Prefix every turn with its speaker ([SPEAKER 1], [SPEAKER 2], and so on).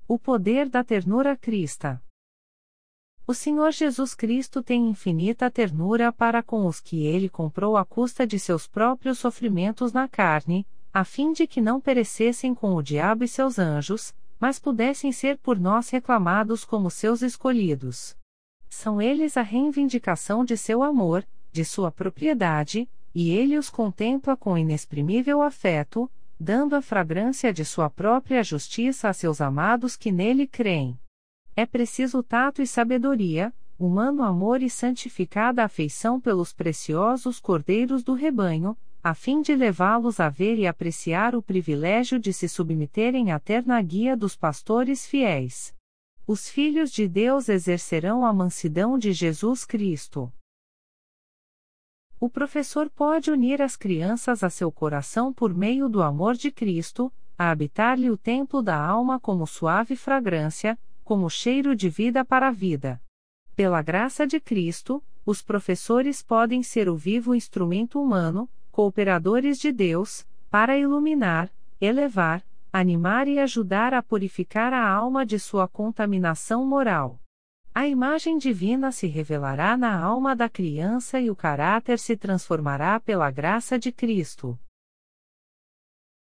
[SPEAKER 1] O poder da ternura crista. O Senhor Jesus Cristo tem infinita ternura para com os que ele comprou à custa de seus próprios sofrimentos na carne, a fim de que não perecessem com o diabo e seus anjos, mas pudessem ser por nós reclamados como seus escolhidos. São eles a reivindicação de seu amor, de sua propriedade, e ele os contempla com inexprimível afeto, dando a fragrância de sua própria justiça a seus amados que nele creem. É preciso tato e sabedoria, humano amor e santificada afeição pelos preciosos cordeiros do rebanho, a fim de levá-los a ver e apreciar o privilégio de se submeterem à terna guia dos pastores fiéis. Os filhos de Deus exercerão a mansidão de Jesus Cristo. O professor pode unir as crianças a seu coração por meio do amor de Cristo, a habitar-lhe o templo da alma como suave fragrância, como cheiro de vida para a vida. Pela graça de Cristo, os professores podem ser o vivo instrumento humano, cooperadores de Deus, para iluminar, elevar, animar e ajudar a purificar a alma de sua contaminação moral. A imagem divina se revelará na alma da criança e o caráter se transformará pela graça de Cristo.